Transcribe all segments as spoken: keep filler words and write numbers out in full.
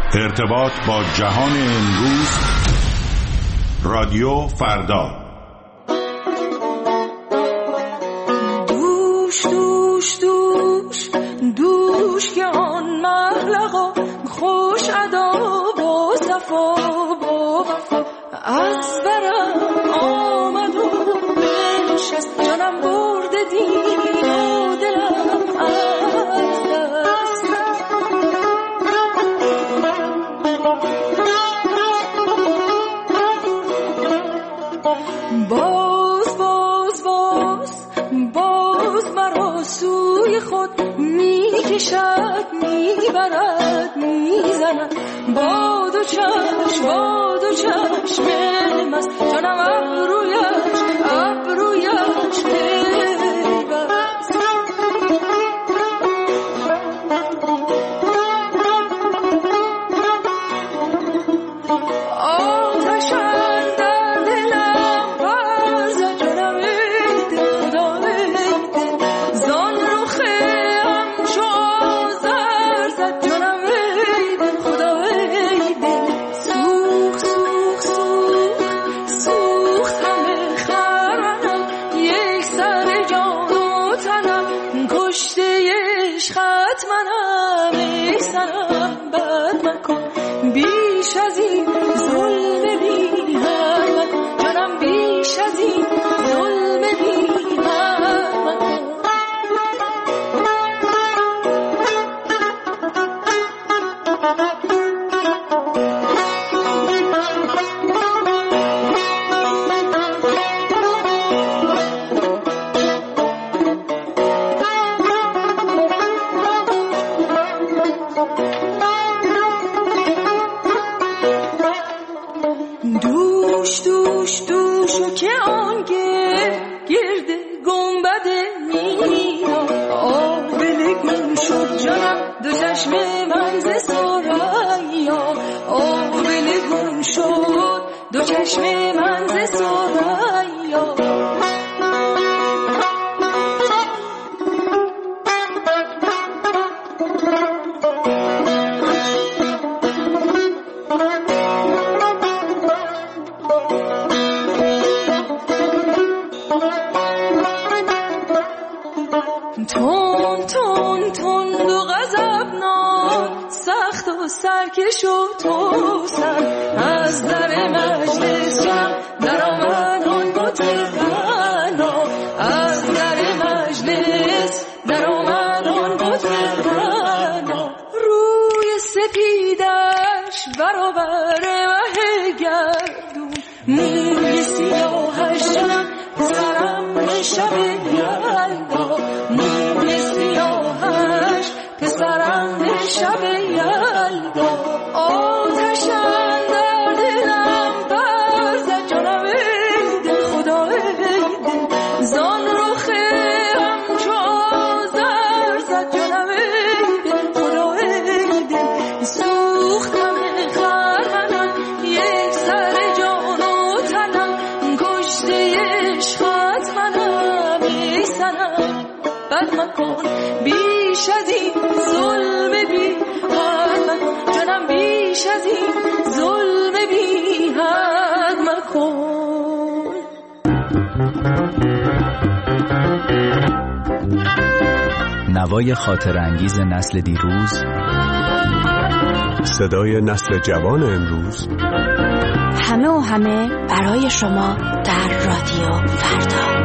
ارتباط با جهان امروز، رادیو فردا. دوش دوش دوش دوش که آن مغلقا خوش ادا با صفا با وفا از برم آمد و بنشست، جانم برد دین و دلم از دست. باز باز باز باز مرا سوی خود میکشد میبرد میزند، با دو چشم با دو چشم مست، جانم ابرویش ابرویش پیوست. آتش اندر دلم برزد، جانم ای دل خدا ای دل، زان رخم چو آذر زد، جانم ای دل خدا ای دل. سوخ سوخ سوخ سوخت همه خرمنم، یک سر جان و تنم کشته عشقت منم. ای سنم بد مکن بیش از این ظلم بی حد مکن، جانم بیش از این ظلم بی حد مکن. دوش دوش دوش که آن گرد گنبد مینا، آبله گم شد جانم دو چشم من ز ثریا، آبله گم شد دو چشم من ز ثریا. تون تون تون و غضبناک، سخت و سرکش و توسن، از در مجلس جمع در آمد آن بت غنا، از در مجلس در آمد آن بت غنا. روی سپیدش برابر مه گردون، موی سیاهش جانم پسرم شب یلدا، موی سیاهش پسرم شب یلدا. آتش اندر دلم برزد، جانم ای دل خدا ای دل، زان رخم چو آذر زد، جانم ای دل خدا ای دل. سوختم خرمنم، یک سر جان و تنم کشته عشقت منم. ای سنم بد مکن بیش از این ظلم بی حد مکن، جانم بیش از این ظلم بی حد مکن. نوای خاطر انگیز نسل دیروز، صدای نسل جوان امروز، همه و همه برای شما در رادیو فردا.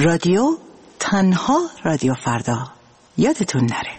رادیو تنها رادیو فردا، یادتون نره.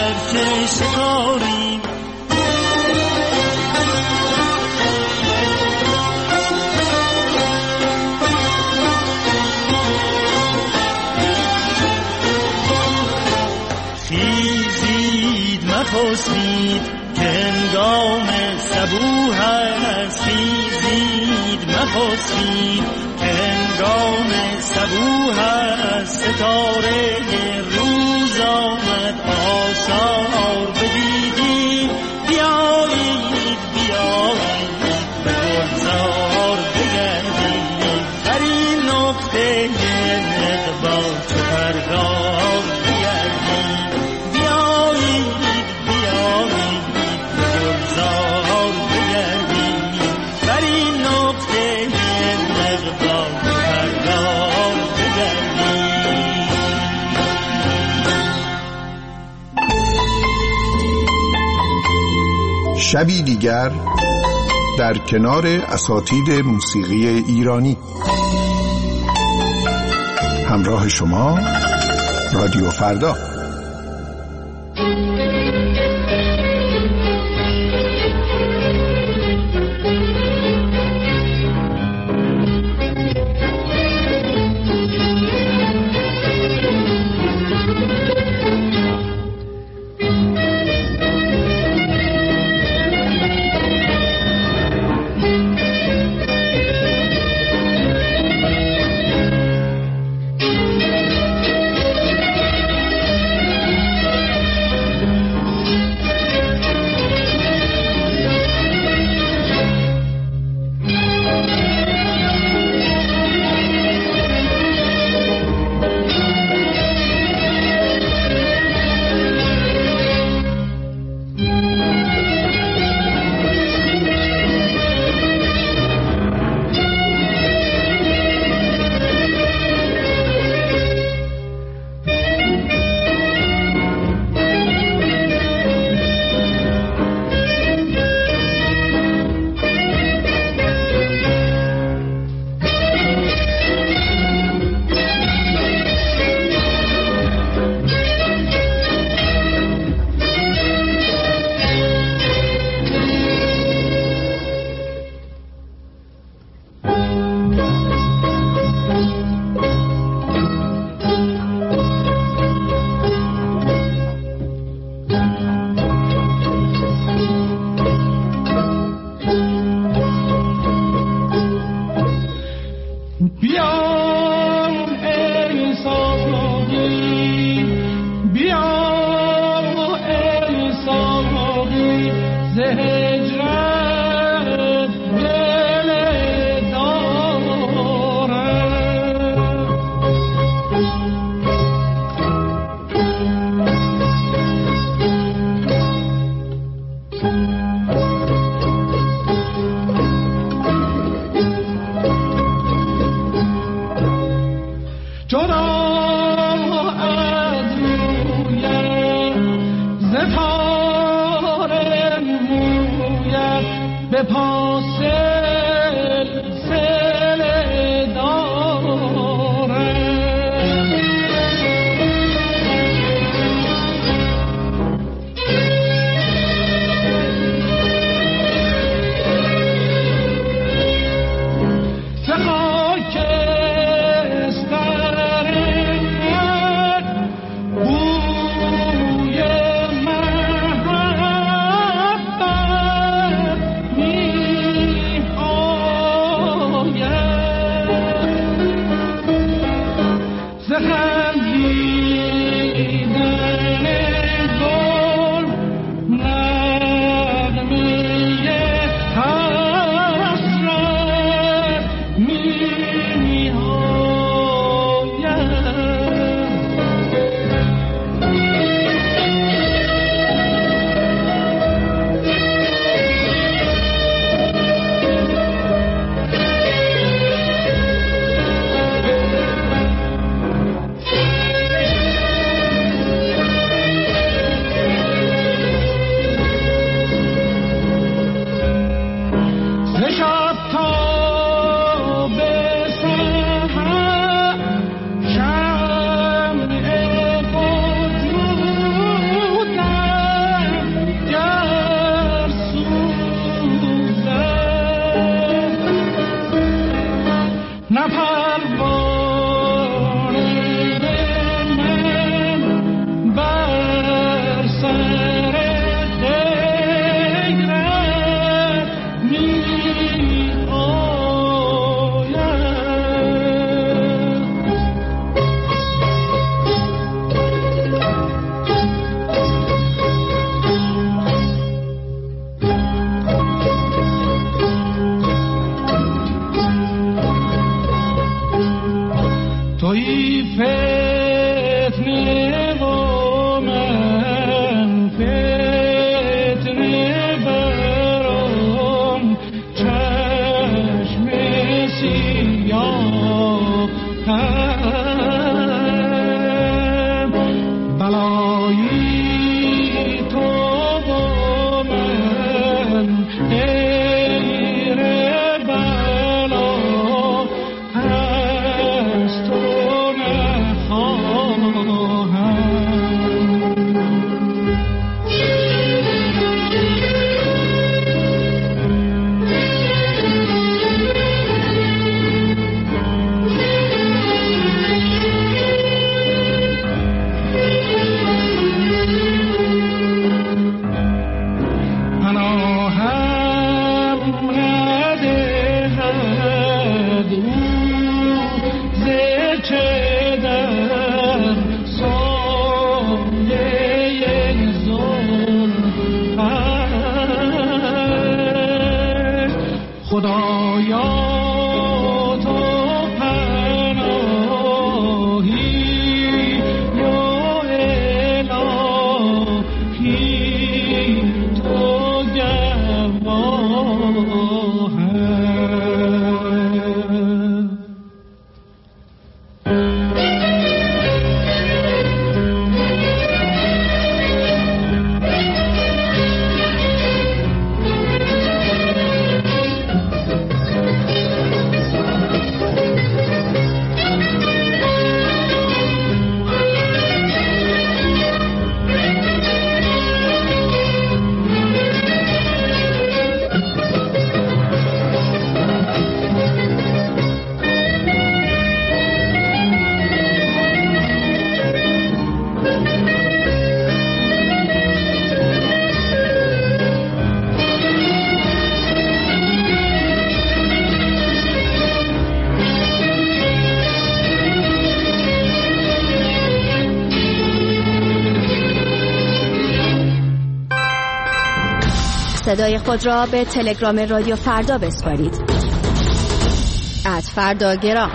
شکاریم خیزید مخسبید که هنگام صبوح است، خیزید مخسبید که هنگام صبوح است. ستاره روز آمد آثار بدیدیم، بیایید بیایید به گلزار بگردیم، در این نقطه اقبال چو پرگار بگردیم، بیایید بیایید به گلزار بگردیم، در این نقطه اقبال چو پرگار بگردیم. شبی دیگر در کنار اساتید موسیقی ایرانی. همراه شما رادیو فردا. بوی محبت می صدای خود را به تلگرام رادیو فردا بسپارید. ات فرداگرام.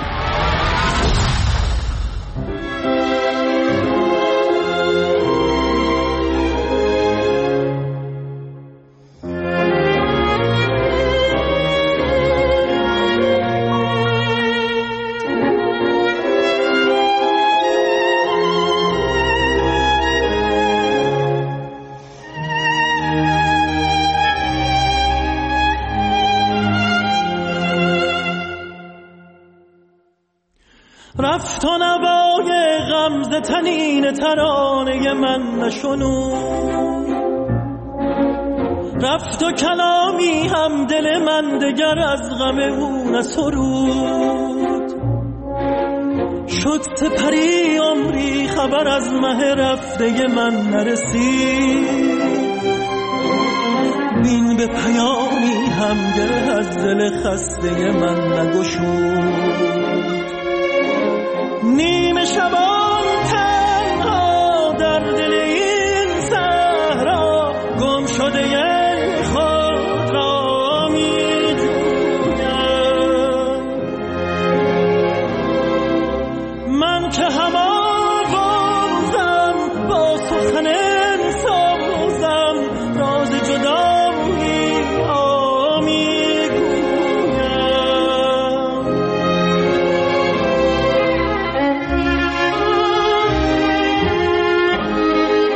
رفت و نوای غمزه تنین ترانه من نشنود، رفت و کلامی هم دل من دگر از غم او نسرود. شد سپری عمری خبر از مه رفته من نرسید، بین به پیامی هم گره از دل خسته من نگشود. نیمه شبان تنها در دل این صحرا گم شده خود را می جویم. من که هم آوازم با سخن سازم راز جدایی آمی گویم.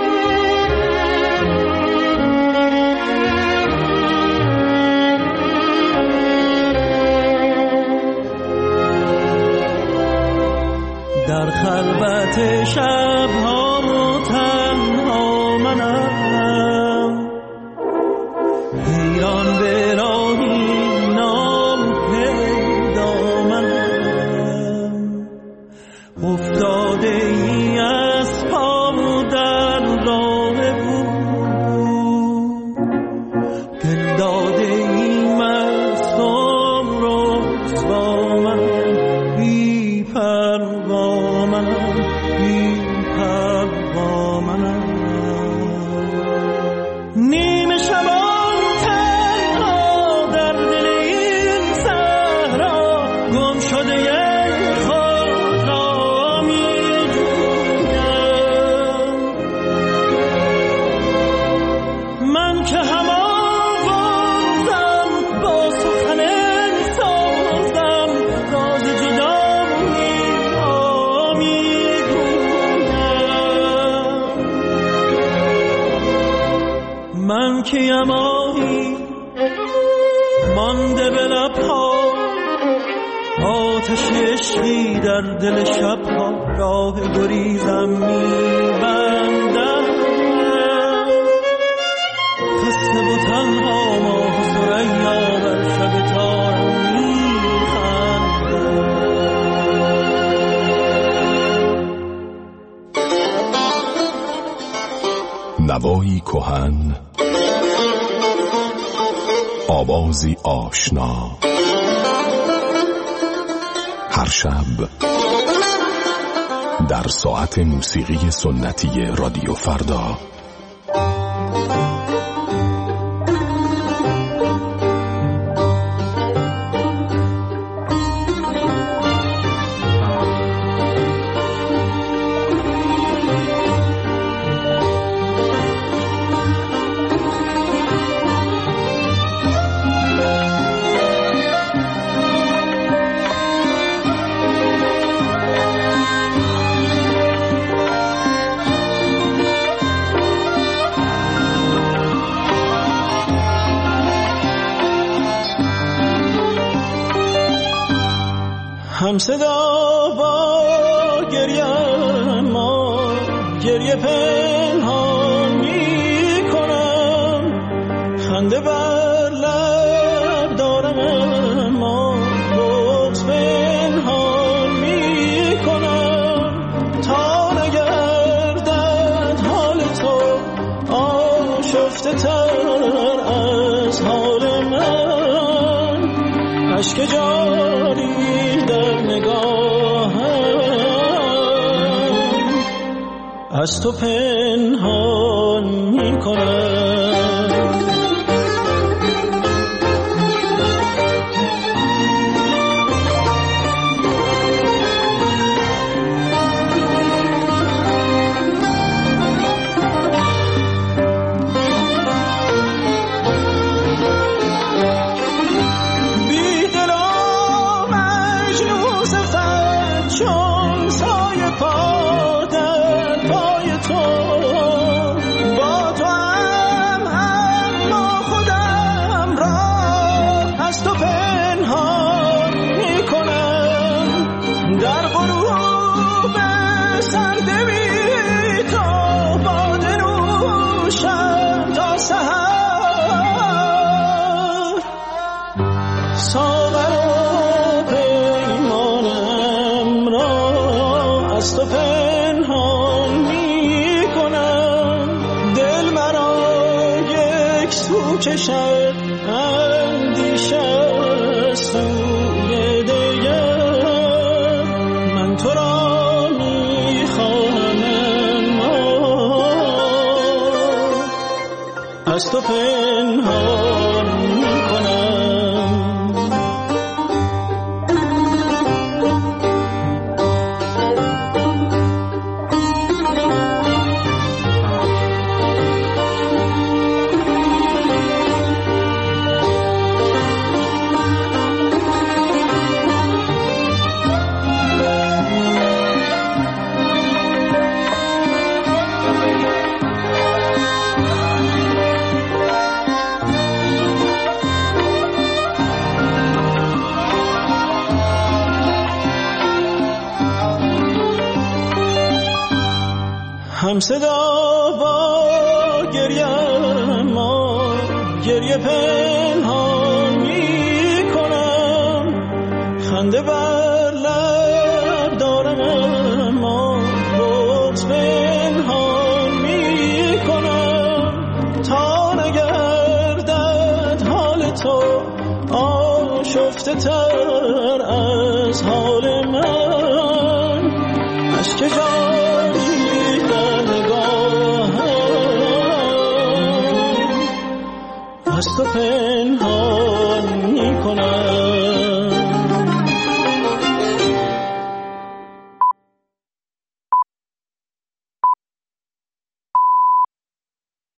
من کیم آهی مانده به لبها، آتش عشقی در دل شبها، راه گریزم میبندم. خسته و تنها ماه و ثریا بر شب تارم میخندم. نوایی کهن، آوازی آشنا، هر شب در ساعت موسیقی سنتی رادیو فردا. هم صدا با گریه ما گریه پنهان می کنم، خنده بر لب دارم اما بغض پنهان می کنم. تا نگردد حال تو آشفته تر از حال من، اشک جاری در نگاهم از تو پنهان می کنم. چشد اندیشه سوی دیگر، من تو را میخواهم اما از تو پنهان میکنم. هم صدا با گریه ما گریه پنهان می کنم، خنده بر لب دارم اما بغض پنهان می کنم. تا نگردد حال تو آشفته تر از حال من، اشک جاری از تو پنهان